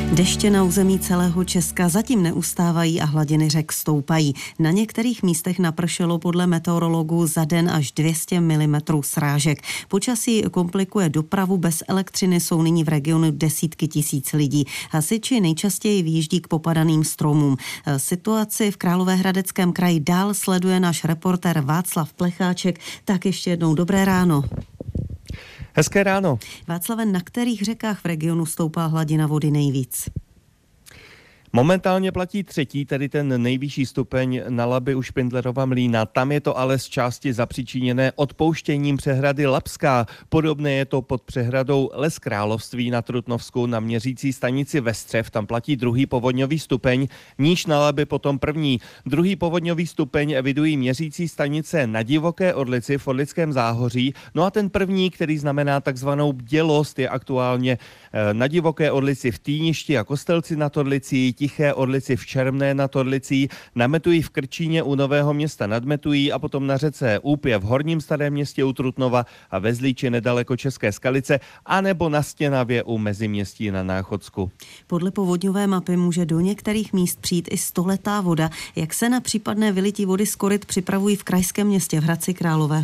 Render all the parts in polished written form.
Deště na území celého Česka zatím neustávají a hladiny řek stoupají. Na některých místech napršelo podle meteorologů za den až 200 mm srážek. Počasí komplikuje dopravu, bez elektřiny jsou nyní v regionu desítky tisíc lidí. Hasiči nejčastěji vyjíždí k popadaným stromům. Situaci v Královéhradeckém kraji dál sleduje náš reportér Václav Plecháček. Tak ještě jednou dobré ráno. Hezké ráno. Václave, na kterých řekách v regionu stoupá hladina vody nejvíc? Momentálně platí třetí, tedy ten nejvyšší stupeň na Labi u Špindlerova Mlýna. Tam je to ale z části zapříčiněné odpouštěním přehrady Labská. Podobné je to pod přehradou Les Království na Trutnovsku na měřící stanici Vestřev. Tam platí druhý povodňový stupeň, níž na Labi potom první. Druhý povodňový stupeň evidují měřící stanice na Divoké Orlici v Orlickém Záhoří. No a ten první, který znamená takzvanou bdělost, je aktuálně na Divoké Orlici v Týništi a Kostelci nad Orlicí, Tiché Orlici v Čermné nad Orlicí, na Metuji v Krčíně u Nového Města nad Metují a potom na řece Úpě v Horním Starém Městě u Trutnova a ve Zlíči nedaleko České Skalice, anebo na Stěnavě u Meziměstí na Náchodsku. Podle povodňové mapy může do některých míst přijít i stoletá voda. Jak se na případné vylití vody z koryt připravují v krajském městě v Hradci Králové?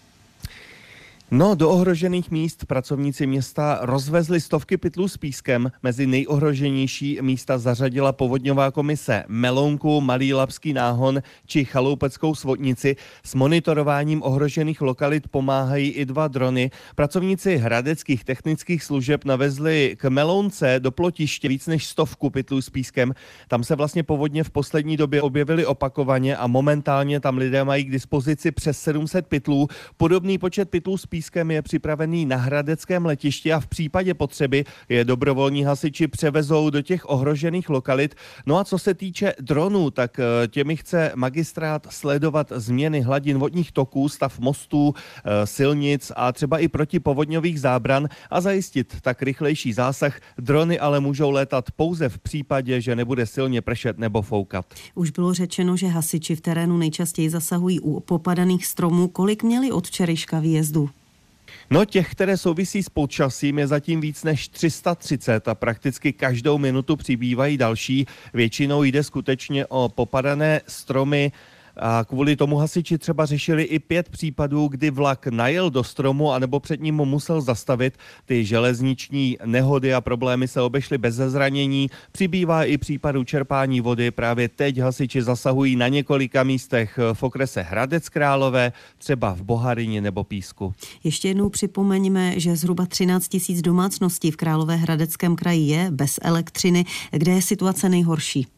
No, do ohrožených míst pracovníci města rozvezli stovky pytlů s pískem. Mezi nejohroženější místa zařadila povodňová komise Melounku, Malý Labský náhon či Chaloupeckou Svodnici. S monitorováním ohrožených lokalit pomáhají i 2 drony. Pracovníci hradeckých technických služeb navezli k Melounce do Plotiště víc než 100 pytlů s pískem. Tam se vlastně povodně v poslední době objevily opakovaně a momentálně tam lidé mají k dispozici přes 700 pytlů. Podobný počet pytlů s pískem je připravený na hradeckém letišti a v případě potřeby je dobrovolní hasiči převezou do těch ohrožených lokalit. No a co se týče dronů, tak těmi chce magistrát sledovat změny hladin vodních toků, stav mostů, silnic a třeba i protipovodňových zábran a zajistit tak rychlejší zásah. Drony ale můžou létat pouze v případě, že nebude silně pršet nebo foukat. Už bylo řečeno, že hasiči v terénu nejčastěji zasahují u popadaných stromů. Kolik měli od včerejška výjezdů? No, těch, které souvisí s počasím, je zatím víc než 330 a prakticky každou minutu přibývají další. Většinou jde skutečně o popadané stromy a kvůli tomu hasiči třeba řešili i 5 případů, kdy vlak najel do stromu anebo před ním musel zastavit. Ty železniční nehody a problémy se obešly bez zranění. Přibývá i případů čerpání vody. Právě teď hasiči zasahují na několika místech v okrese Hradec Králové, třeba v Boharině nebo Písku. Ještě jednou připomeňme, že zhruba 13 000 domácností v Královéhradeckém kraji je bez elektřiny. Kde je situace nejhorší?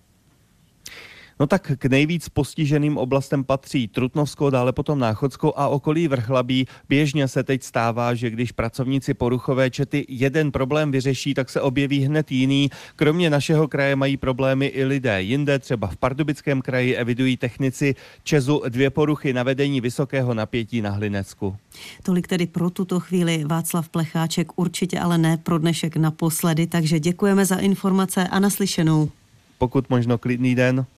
No tak k nejvíc postiženým oblastem patří Trutnovsko, dále potom Náchodsko a okolí Vrchlabí. Běžně se teď stává, že když pracovníci poruchové čety jeden problém vyřeší, tak se objeví hned jiný. Kromě našeho kraje mají problémy i lidé jinde, třeba v Pardubickém kraji evidují technici ČEZu 2 poruchy na vedení vysokého napětí na Hlinecku. Tolik tedy pro tuto chvíli Václav Plecháček, určitě ale ne pro dnešek naposledy, takže děkujeme za informace a naslyšenou. Pokud možno klidný den.